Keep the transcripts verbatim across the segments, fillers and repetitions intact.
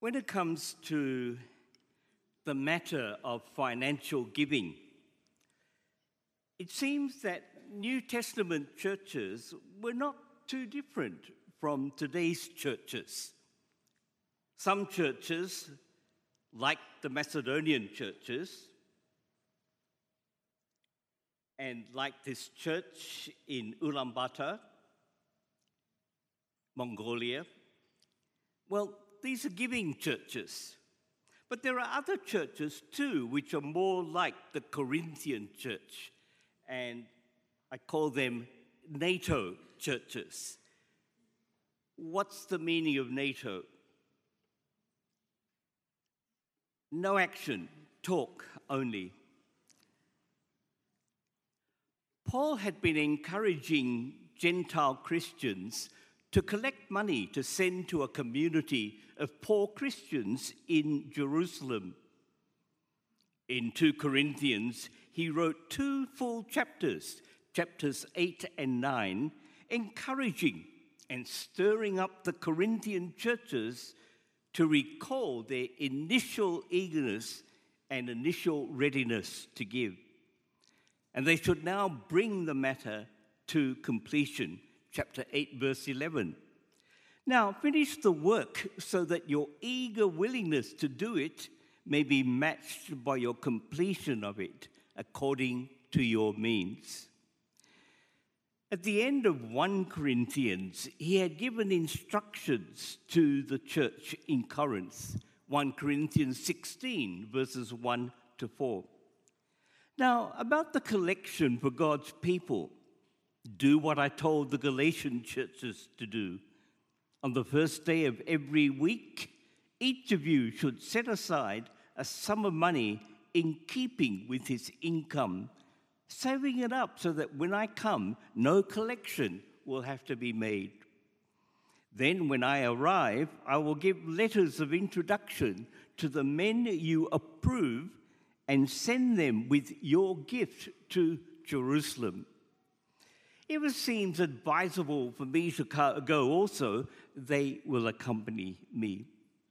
When it comes to the matter of financial giving, it seems that New Testament churches were not too different from today's churches. Some churches, like the Macedonian churches, and like this church in Ulaanbaatar, Mongolia, well, these are giving churches. But there are other churches too, which are more like the Corinthian church, and I call them NATO churches. What's the meaning of NATO? No action, talk only. Paul had been encouraging Gentile Christians to collect money to send to a community of poor Christians in Jerusalem. In Second Corinthians, he wrote two full chapters, chapters eight and nine, encouraging and stirring up the Corinthian churches to recall their initial eagerness and initial readiness to give. And they should now bring the matter to completion. Chapter eight, verse eleven. Now, finish the work so that your eager willingness to do it may be matched by your completion of it according to your means. At the end of First Corinthians, he had given instructions to the church in Corinth, First Corinthians sixteen, verses one to four. Now, about the collection for God's people, do what I told the Galatian churches to do. On the first day of every week, each of you should set aside a sum of money in keeping with his income, saving it up so that when I come, no collection will have to be made. Then when I arrive, I will give letters of introduction to the men you approve and send them with your gift to Jerusalem. If it seems advisable for me to go also, they will accompany me.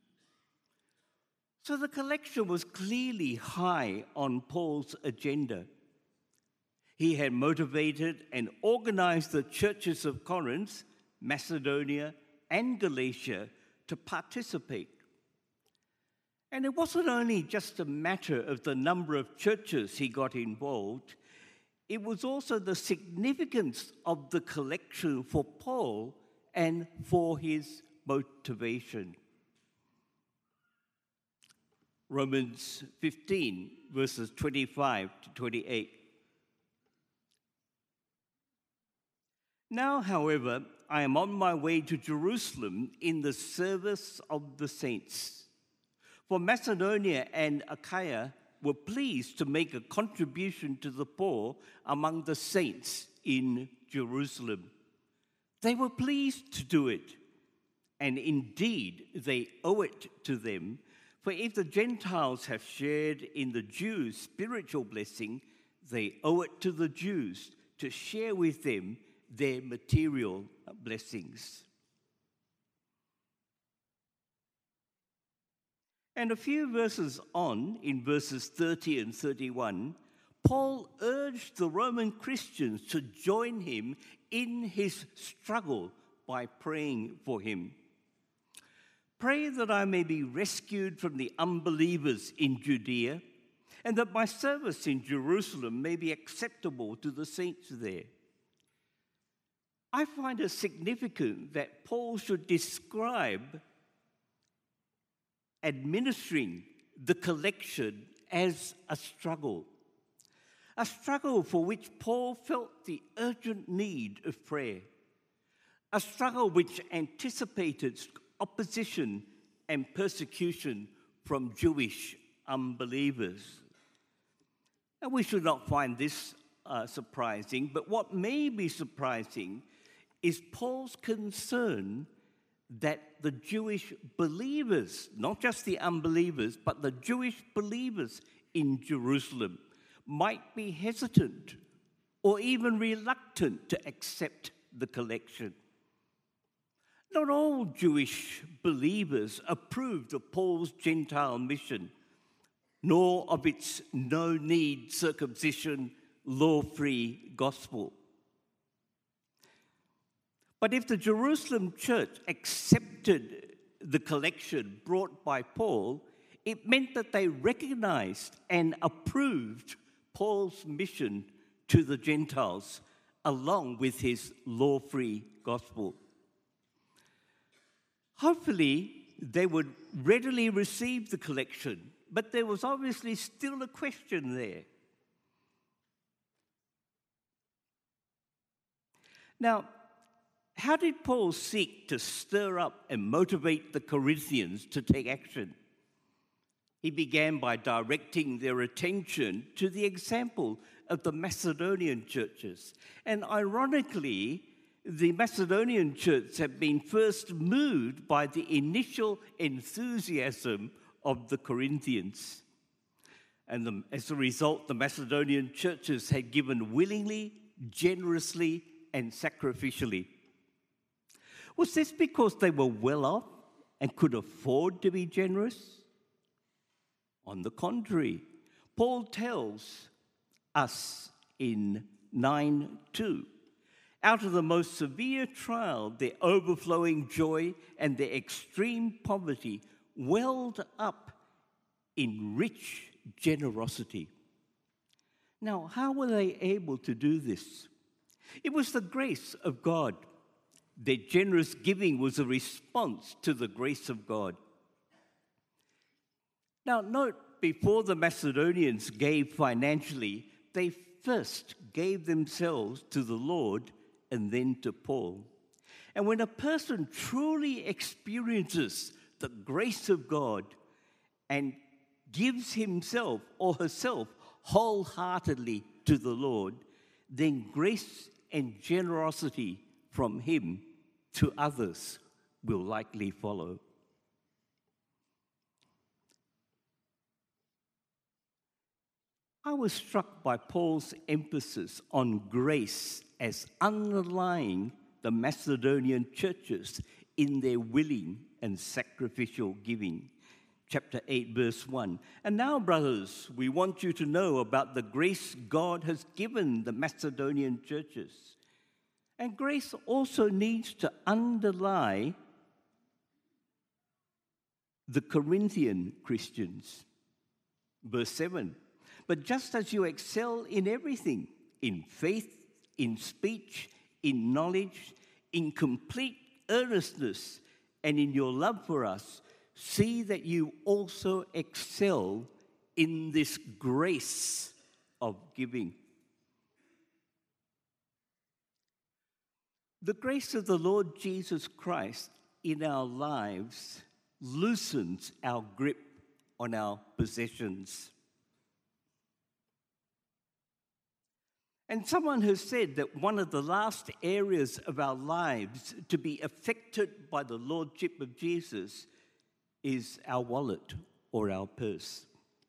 So the collection was clearly high on Paul's agenda. He had motivated and organized the churches of Corinth, Macedonia, and Galatia to participate. And it wasn't only just a matter of the number of churches he got involved, it was also the significance of the collection for Paul and for his motivation. Romans fifteen, verses twenty-five to twenty-eight. Now, however, I am on my way to Jerusalem in the service of the saints. For Macedonia and Achaia were pleased to make a contribution to the poor among the saints in Jerusalem. They were pleased to do it, and indeed they owe it to them, for if the Gentiles have shared in the Jews' spiritual blessing, they owe it to the Jews to share with them their material blessings. And a few verses on, in verses thirty and thirty-one, Paul urged the Roman Christians to join him in his struggle by praying for him. Pray that I may be rescued from the unbelievers in Judea, and that my service in Jerusalem may be acceptable to the saints there. I find it significant that Paul should describe administering the collection as a struggle, a struggle for which Paul felt the urgent need of prayer, a struggle which anticipated opposition and persecution from Jewish unbelievers. And we should not find this uh, surprising, but what may be surprising is Paul's concern that the Jewish believers, not just the unbelievers, but the Jewish believers in Jerusalem might be hesitant or even reluctant to accept the collection. Not all Jewish believers approved of Paul's Gentile mission, nor of its no-need circumcision, law-free gospel. But if the Jerusalem church accepted the collection brought by Paul, it meant that they recognized and approved Paul's mission to the Gentiles, along with his law-free gospel. Hopefully, they would readily receive the collection, but there was obviously still a question there. Now, how did Paul seek to stir up and motivate the Corinthians to take action? He began by directing their attention to the example of the Macedonian churches. And ironically, the Macedonian church had been first moved by the initial enthusiasm of the Corinthians. And the, as a result, the Macedonian churches had given willingly, generously, and sacrificially. Was this because they were well off and could afford to be generous? On the contrary, Paul tells us in nine two, out of the most severe trial, their overflowing joy and their extreme poverty welled up in rich generosity. Now, how were they able to do this? It was the grace of God. Their generous giving was a response to the grace of God. Now, note, before the Macedonians gave financially, they first gave themselves to the Lord and then to Paul. And when a person truly experiences the grace of God and gives himself or herself wholeheartedly to the Lord, then grace and generosity from him to others will likely follow. I was struck by Paul's emphasis on grace as underlying the Macedonian churches in their willing and sacrificial giving. Chapter eight, verse one. And now, brothers, we want you to know about the grace God has given the Macedonian churches. And grace also needs to underlie the Corinthian Christians. Verse seven. But just as you excel in everything, in faith, in speech, in knowledge, in complete earnestness, and in your love for us, see that you also excel in this grace of giving. The grace of the Lord Jesus Christ in our lives loosens our grip on our possessions. And someone has said that one of the last areas of our lives to be affected by the Lordship of Jesus is our wallet or our purse.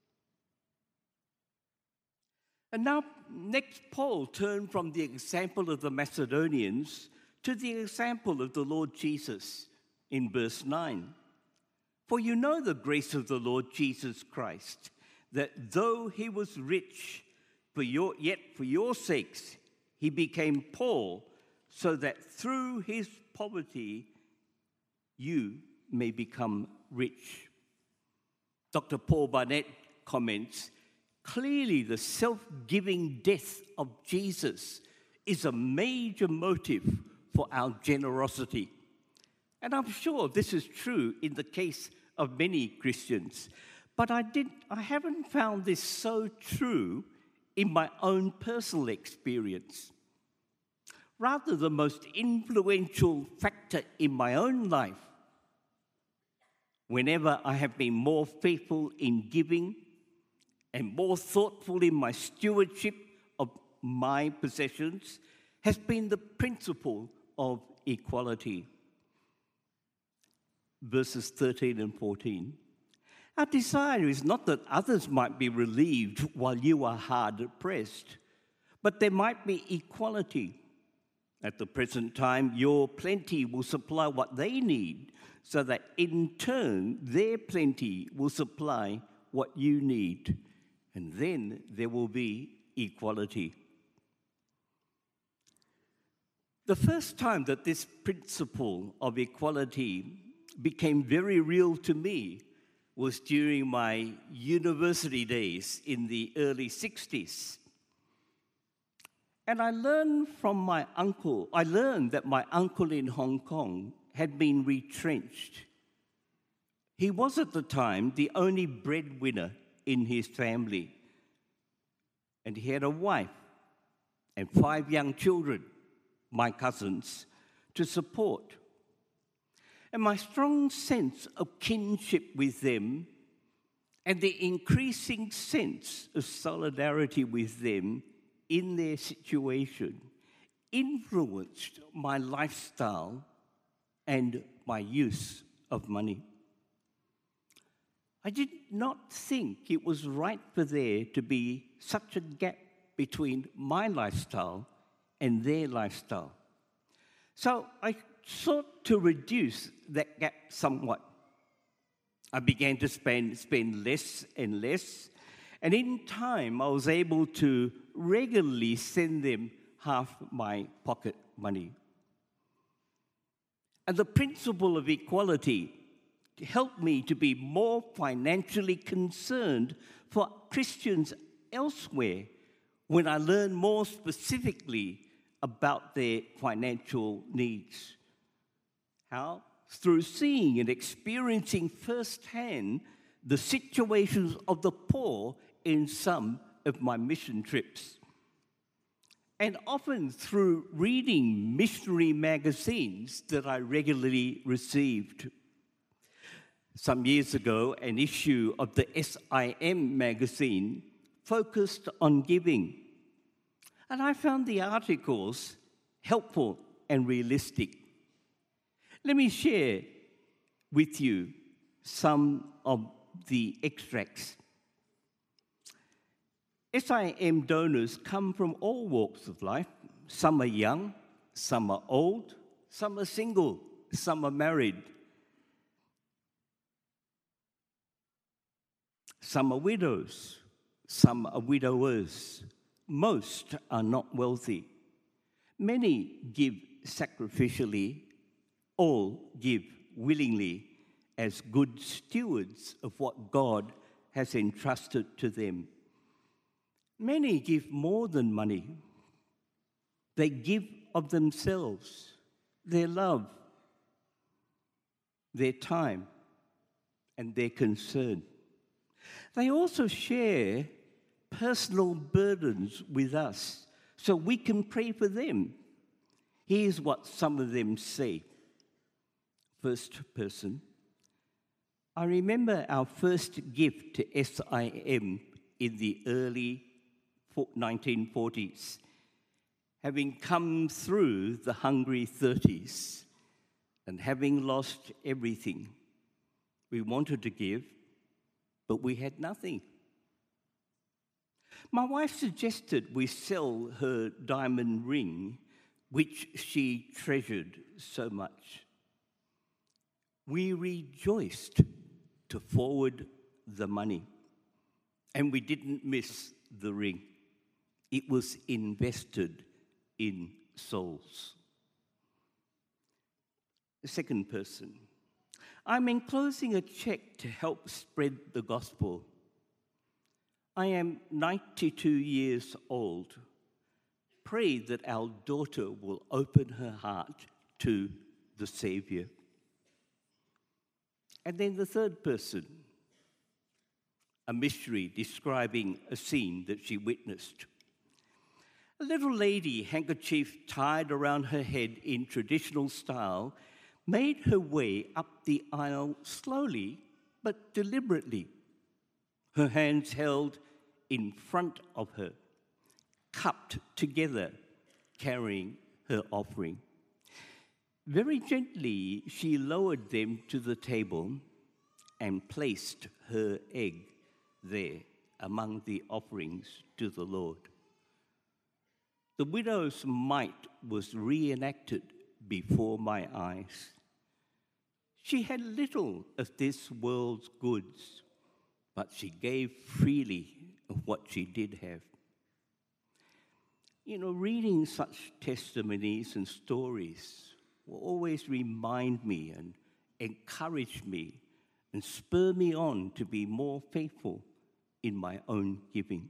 And now, next, Paul turned from the example of the Macedonians to the example of the Lord Jesus in verse nine. For you know the grace of the Lord Jesus Christ, that though he was rich, For your, yet for your sakes he became poor, so that through his poverty you may become rich. Doctor Paul Barnett comments, clearly the self-giving death of Jesus is a major motive for our generosity. And I'm sure this is true in the case of many Christians. But I, did, I haven't found this so true in my own personal experience. Rather, the most influential factor in my own life, whenever I have been more faithful in giving and more thoughtful in my stewardship of my possessions, has been the principle of equality. Verses thirteen and fourteen. Our desire is not that others might be relieved while you are hard pressed, but there might be equality. At the present time, your plenty will supply what they need, so that in turn, their plenty will supply what you need. And then there will be equality. The first time that this principle of equality became very real to me was during my university days in the early sixties. And I learned from my uncle, I learned that my uncle in Hong Kong had been retrenched. He was at the time the only breadwinner in his family. And he had a wife and five young children, my cousins, to support. And my strong sense of kinship with them and the increasing sense of solidarity with them in their situation influenced my lifestyle and my use of money. I did not think it was right for there to be such a gap between my lifestyle and their lifestyle. So I sought to reduce that gap somewhat. I began to spend, spend less and less, and in time I was able to regularly send them half my pocket money. And the principle of equality helped me to be more financially concerned for Christians elsewhere when I learned more specifically about their financial needs. How? Through seeing and experiencing firsthand the situations of the poor in some of my mission trips. And often through reading missionary magazines that I regularly received. Some years ago, an issue of the S I M magazine focused on giving. And I found the articles helpful and realistic. Let me share with you some of the extracts. S I M donors come from all walks of life. Some are young, some are old, some are single, some are married. Some are widows, some are widowers. Most are not wealthy. Many give sacrificially, all give willingly as good stewards of what God has entrusted to them. Many give more than money. They give of themselves, their love, their time, and their concern. They also share personal burdens with us so we can pray for them. Here's what some of them say. First person, I remember our first gift to S I M in the early nineteen forties, having come through the hungry thirties and having lost everything. We wanted to give, but we had nothing. My wife suggested we sell her diamond ring, which she treasured so much. We rejoiced to forward the money, and we didn't miss the ring. It was invested in souls. The second person, I'm enclosing a check to help spread the gospel. I am ninety-two years old. Pray that our daughter will open her heart to the Savior. And then the third person, a missionary describing a scene that she witnessed. A little lady, handkerchief tied around her head in traditional style, made her way up the aisle slowly but deliberately, her hands held in front of her, cupped together, carrying her offering. Very gently, she lowered them to the table and placed her egg there among the offerings to the Lord. The widow's mite was reenacted before my eyes. She had little of this world's goods, but she gave freely of what she did have. You know, reading such testimonies and stories will always remind me and encourage me and spur me on to be more faithful in my own giving.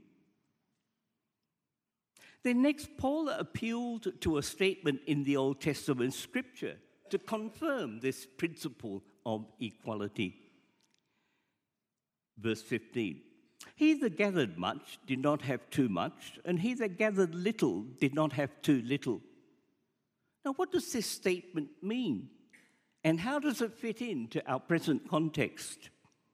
Then next, Paul appealed to a statement in the Old Testament scripture to confirm this principle of equality. Verse fifteen, he that gathered much did not have too much, and he that gathered little did not have too little. Now, what does this statement mean? And how does it fit into our present context?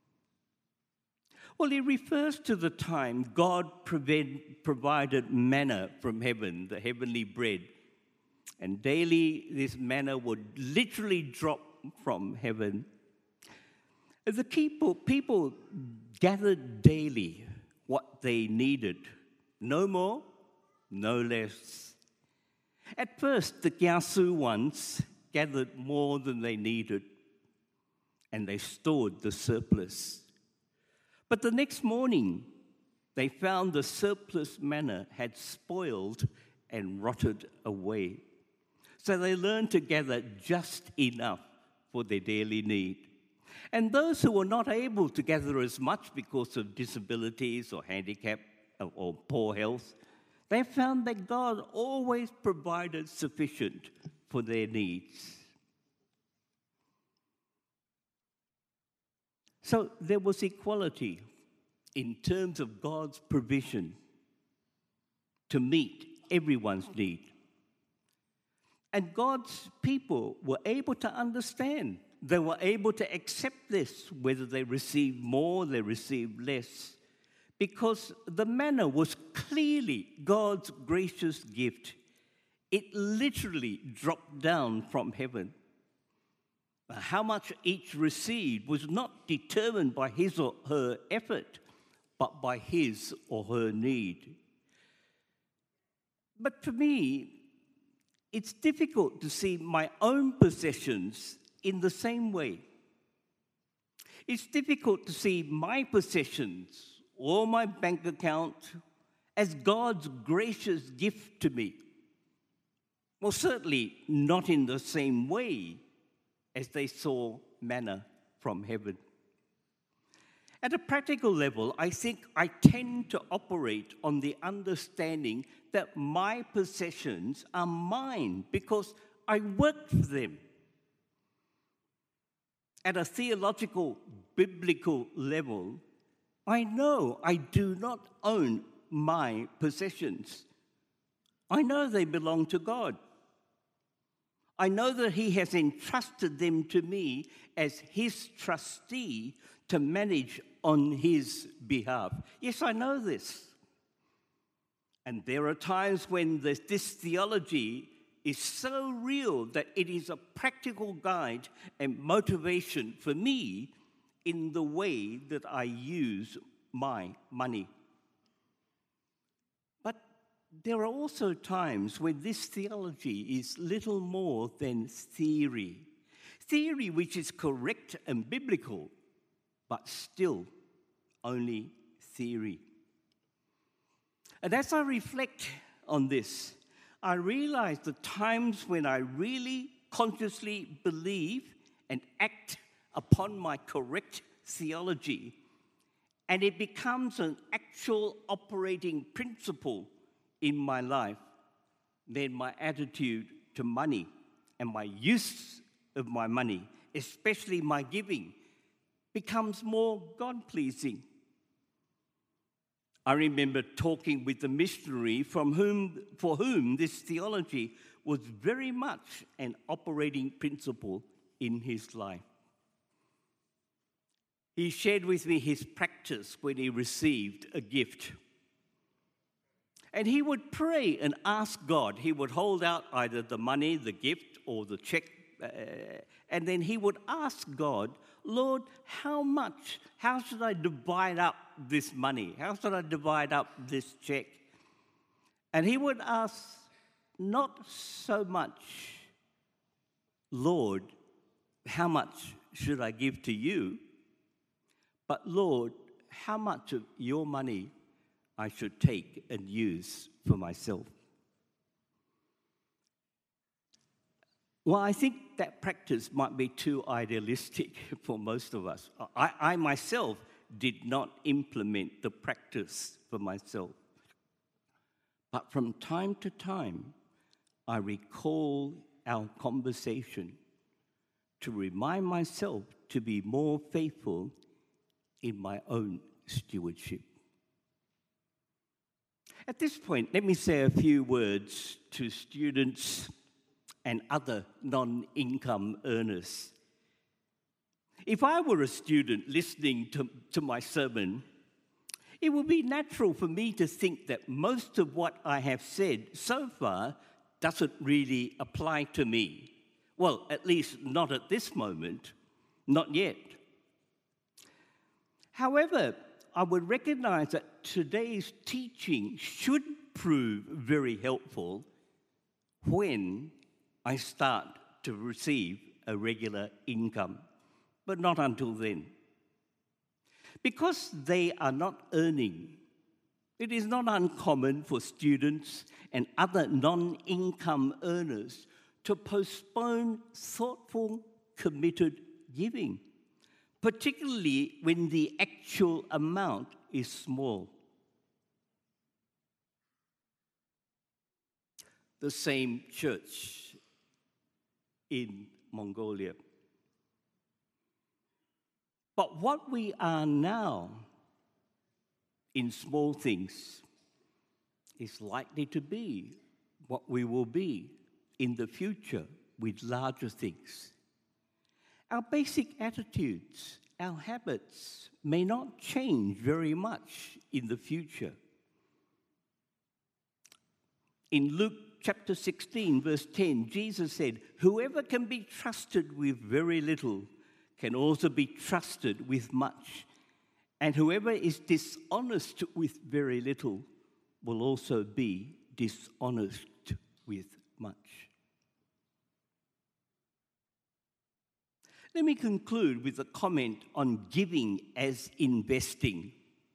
Well, it refers to the time God prevent, provided manna from heaven, the heavenly bread. And daily this manna would literally drop from heaven. The people, people gathered daily what they needed. No more, no less. At first, the Gyasu ones gathered more than they needed, and they stored the surplus. But the next morning, they found the surplus manna had spoiled and rotted away. So they learned to gather just enough for their daily need. And those who were not able to gather as much because of disabilities or handicap or poor health, they found that God always provided sufficient for their needs. So there was equality in terms of God's provision to meet everyone's need. And God's people were able to understand. They were able to accept this, whether they received more, they received less, because the manna was clearly God's gracious gift. It literally dropped down from heaven. How much each received was not determined by his or her effort, but by his or her need. But for me, it's difficult to see my own possessions in the same way. It's difficult to see my possessions or my bank account as God's gracious gift to me. Well, certainly not in the same way as they saw manna from heaven. At a practical level, I think I tend to operate on the understanding that my possessions are mine because I worked for them. At a theological, biblical level, I know I do not own my possessions. I know they belong to God. I know that he has entrusted them to me as his trustee to manage on his behalf. Yes, I know this. And there are times when this, this theology is so real that it is a practical guide and motivation for me in the way that I use my money. But there are also times when this theology is little more than theory. Theory which is correct and biblical, but still only theory. And as I reflect on this, I realize the times when I really consciously believe and act upon my correct theology, and it becomes an actual operating principle in my life, then my attitude to money and my use of my money, especially my giving, becomes more God-pleasing. I remember talking with a missionary from whom, for whom this theology was very much an operating principle in his life. He shared with me his practice when he received a gift. And he would pray and ask God. He would hold out either the money, the gift, or the check, uh, and then he would ask God, Lord, how much, how should I divide up this money? How should I divide up this check? And he would ask not so much, Lord, how much should I give to you? But Lord, how much of your money I should take and use for myself? Well, I think that practice might be too idealistic for most of us. I, I myself did not implement the practice for myself. But from time to time, I recall our conversation to remind myself to be more faithful in my own stewardship. At this point, let me say a few words to students and other non-income earners. If I were a student listening to, to my sermon, it would be natural for me to think that most of what I have said so far doesn't really apply to me. Well, at least not at this moment, not yet. However, I would recognize that today's teaching should prove very helpful when I start to receive a regular income, but not until then. Because they are not earning, it is not uncommon for students and other non-income earners to postpone thoughtful, committed giving, particularly when the actual amount is small. The same church in Mongolia. But what we are now in small things is likely to be what we will be in the future with larger things. Our basic attitudes, our habits may not change very much in the future. In Luke chapter sixteen, verse ten, Jesus said, "Whoever can be trusted with very little can also be trusted with much. And whoever is dishonest with very little will also be dishonest with much." Let me conclude with a comment on giving as investing.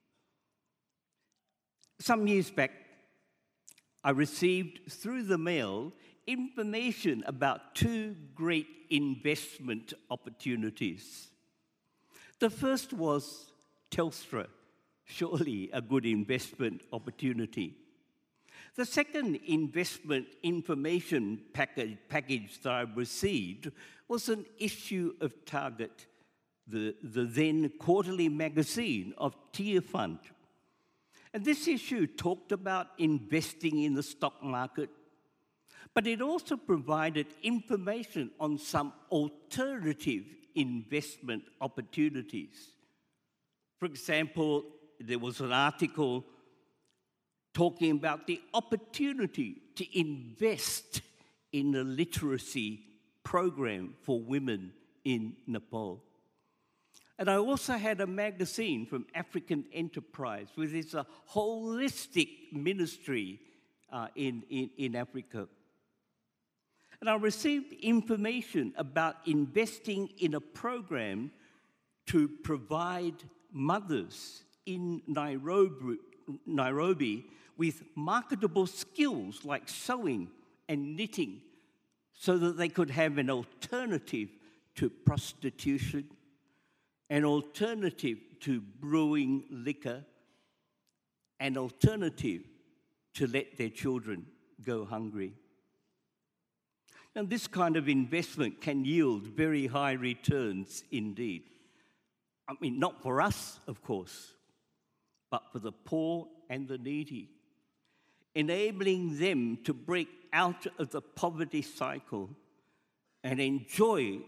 Some years back, I received through the mail information about two great investment opportunities. The first was Telstra, surely a good investment opportunity. The second investment information package, package that I received was an issue of Target, the, the then quarterly magazine of Tier Fund. And this issue talked about investing in the stock market, but it also provided information on some alternative investment opportunities. For example, there was an article talking about the opportunity to invest in a literacy program for women in Nepal. And I also had a magazine from African Enterprise, which is a holistic ministry uh, in, in, in Africa. And I received information about investing in a program to provide mothers in Nairobi, Nairobi with marketable skills like sewing and knitting so that they could have an alternative to prostitution, an alternative to brewing liquor, an alternative to let their children go hungry. Now, this kind of investment can yield very high returns indeed. I mean, not for us, of course, but for the poor and the needy, enabling them to break out of the poverty cycle and enjoy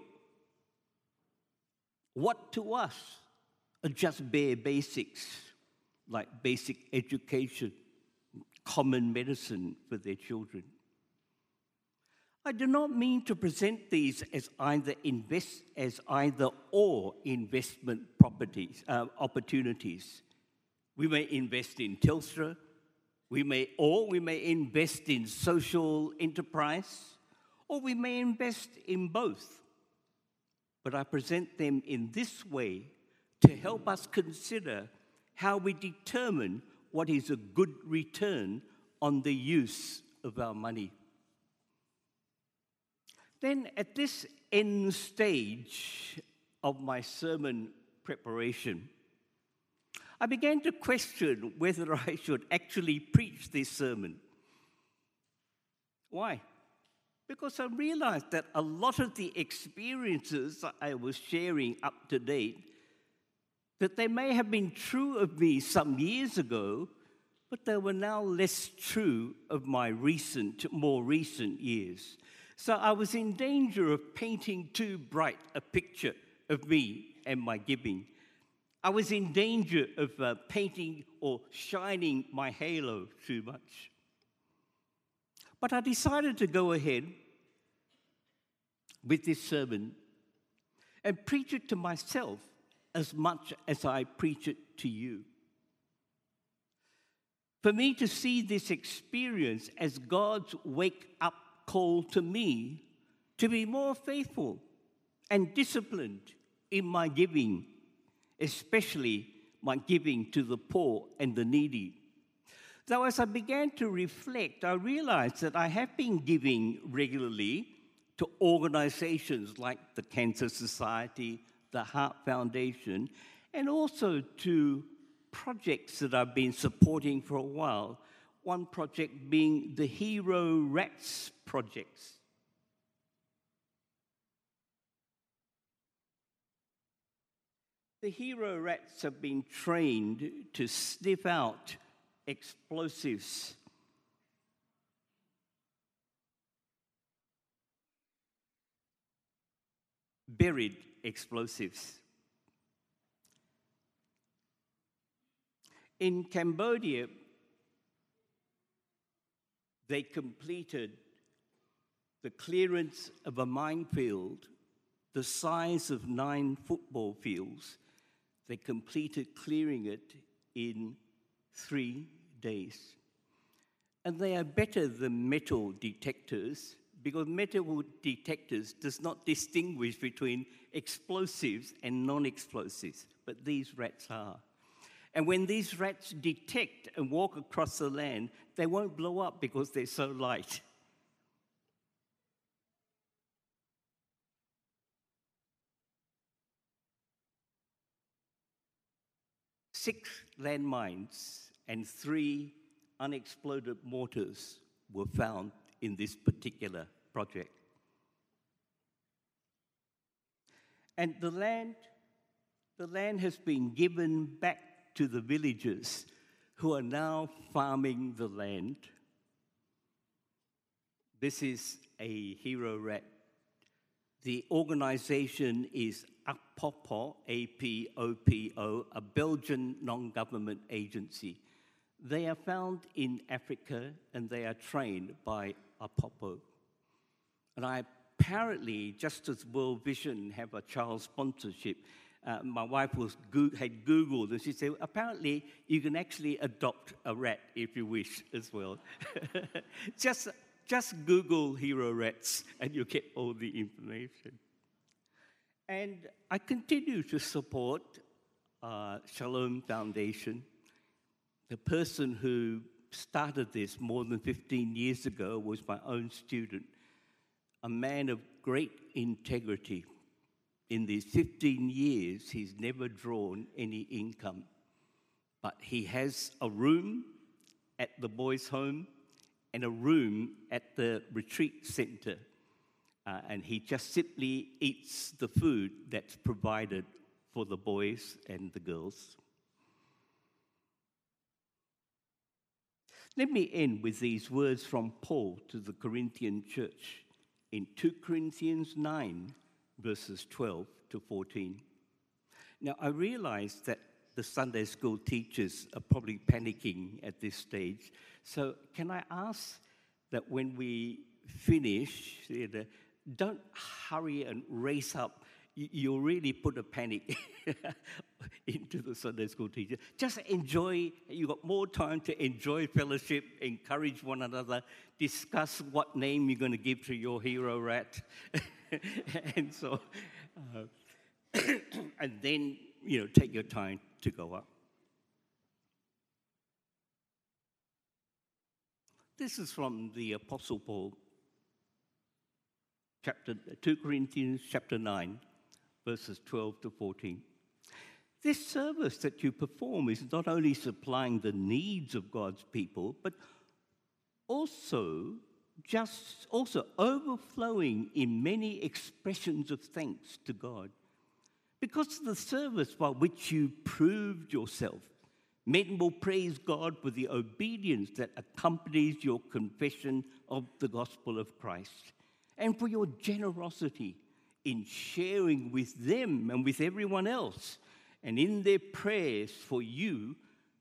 what to us are just bare basics, like basic education, common medicine for their children. I do not mean to present these as either invest as either or investment properties uh, opportunities. We may invest in Telstra, We may, or we may invest in social enterprise, or we may invest in both. But I present them in this way to help us consider how we determine what is a good return on the use of our money. Then at this end stage of my sermon preparation, I began to question whether I should actually preach this sermon. Why? Because I realized that a lot of the experiences I was sharing up to date, that they may have been true of me some years ago, but they were now less true of my recent, more recent years. So I was in danger of painting too bright a picture of me and my giving. I was in danger of uh, painting or shining my halo too much. But I decided to go ahead with this sermon and preach it to myself as much as I preach it to you. For me to see this experience as God's wake-up call to me to be more faithful and disciplined in my giving, especially my giving to the poor and the needy. So as I began to reflect, I realized that I have been giving regularly to organizations like the Cancer Society, the Heart Foundation, and also to projects that I've been supporting for a while, one project being the Hero Rats projects. The Hero Rats have been trained to sniff out explosives. Buried explosives. In Cambodia, they completed the clearance of a minefield the size of nine football fields. They completed clearing it in three days. And they are better than metal detectors, because metal detectors does not distinguish between explosives and non-explosives, but these rats are. And when these rats detect and walk across the land, they won't blow up because they're so light. Six landmines and three unexploded mortars were found in this particular project. And the land, the land has been given back to the villagers who are now farming the land. This is a hero rat. The organization is APOPO, A P O P O, a Belgian non-government agency. They are found in Africa and they are trained by APOPO. And I apparently, just as World Vision have a child sponsorship, uh, my wife was go- had Googled and she said, apparently you can actually adopt a rat if you wish as well. just, just Google hero rats and you'll get all the information. And I continue to support uh, Shalom Foundation. The person who started this more than fifteen years ago was my own student, a man of great integrity. In these fifteen years, he's never drawn any income, but he has a room at the boys' home and a room at the retreat center, uh, and he just simply eats the food that's provided for the boys and the girls. Let me end with these words from Paul to the Corinthian church in two Corinthians nine, verses twelve to fourteen. Now, I realize that the Sunday school teachers are probably panicking at this stage. So can I ask that when we finish, don't hurry and race up you, you'll really put a panic into the Sunday school teacher. Just enjoy, you've got more time to enjoy fellowship, encourage one another, discuss what name you're going to give to your hero rat. and so, uh, and then, you know, take your time to go up. This is from the Apostle Paul, chapter Second Corinthians chapter nine, verses twelve to fourteen. This service that you perform is not only supplying the needs of God's people, but also just also overflowing in many expressions of thanks to God. Because of the service by which you proved yourself, men will praise God for the obedience that accompanies your confession of the gospel of Christ, and for your generosity in sharing with them and with everyone else. And in their prayers for you,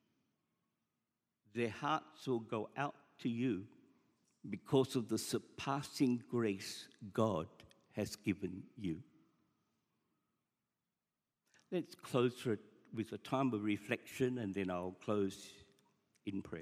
their hearts will go out to you because of the surpassing grace God has given you. Let's close with a time of reflection, and then I'll close in prayer.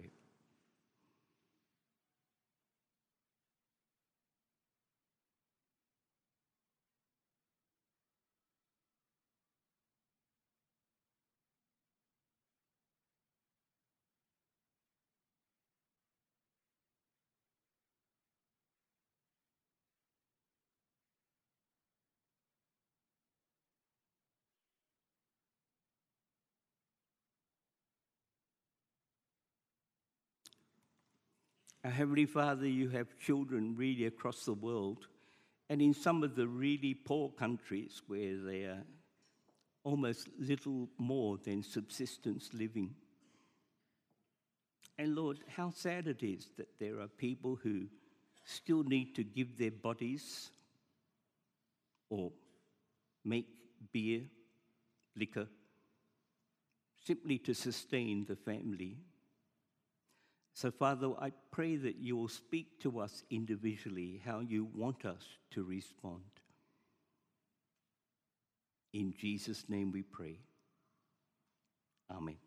Our Heavenly Father, you have children really across the world, and in some of the really poor countries where they are almost little more than subsistence living. And Lord, how sad it is that there are people who still need to give their bodies or make beer, liquor, simply to sustain the family. So, Father, I pray that you will speak to us individually how you want us to respond. In Jesus' name we pray. Amen.